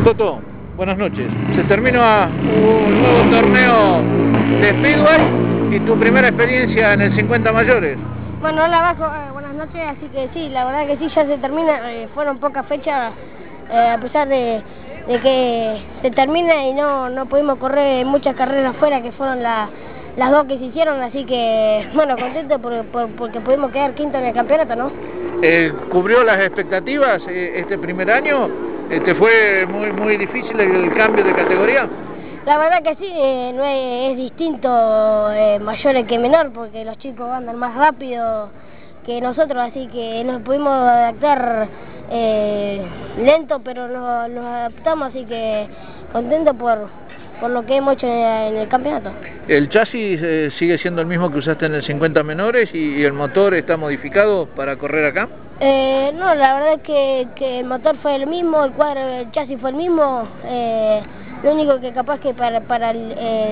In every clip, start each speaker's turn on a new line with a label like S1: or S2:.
S1: Toto, buenas noches. Se termina un nuevo torneo de Speedway y tu primera experiencia en el 50 mayores.
S2: Bueno, hola Vasco, buenas noches, así que sí, la verdad que sí, ya se termina, fueron pocas fechas, a pesar de que se termina y no pudimos correr muchas carreras afuera, que fueron las dos que se hicieron, así que bueno, contento porque pudimos quedar quinto en el campeonato, ¿no?
S1: ¿Cubrió las expectativas este primer año? ¿Te fue muy difícil el cambio de categoría?
S2: La verdad que sí, no es distinto mayores que menor, porque los chicos andan más rápido que nosotros, así que nos pudimos adaptar lento, pero nos adaptamos, así que contento por lo que hemos hecho en el campeonato.
S1: ¿El chasis sigue siendo el mismo que usaste en el 50 menores y el motor está modificado para correr acá?
S2: No, la verdad es que el motor fue el mismo, el chasis fue el mismo. Lo único que capaz que para el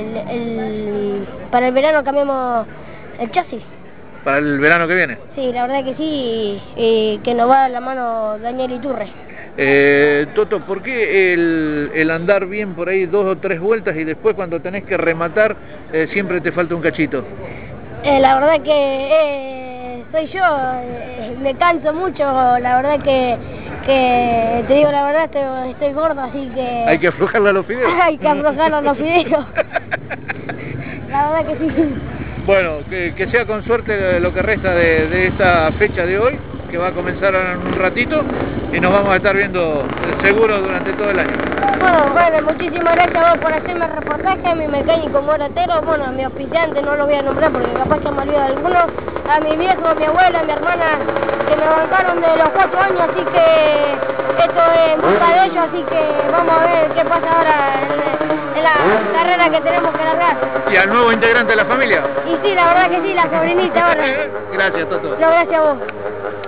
S2: verano cambiamos el chasis.
S1: ¿Para el verano que viene?
S2: Sí, la verdad que sí, que nos va a la mano Daniel Iturre.
S1: Toto, ¿por qué el andar bien por ahí 2 o 3 vueltas y después cuando tenés que rematar siempre te falta un cachito?
S2: La verdad que soy yo, me canso mucho, la verdad que te digo la verdad, estoy gordo, así que...
S1: Hay que aflojarle a los fideos.
S2: Hay que aflojarle a los fideos. La verdad que sí.
S1: Bueno, que sea con suerte lo que resta de esta fecha de hoy, que va a comenzar en un ratito y nos vamos a estar viendo seguro durante todo el año.
S2: Bueno, muchísimas gracias a vos por hacerme el reportaje, a mi mecánico Moratero, bueno, a mi auspiciante, no lo voy a nombrar porque capaz que me olvido de alguno, a mi viejo, a mi abuela, a mi hermana, que me bancaron de los 4 años, así que esto es busca de ellos, así que vamos a ver qué pasa ahora en la carrera que tenemos que largar.
S1: ¿Y al nuevo integrante de la familia?
S2: Y sí, la verdad que sí, la sobrinita ahora.
S1: Gracias, Toto.
S2: No, gracias a vos.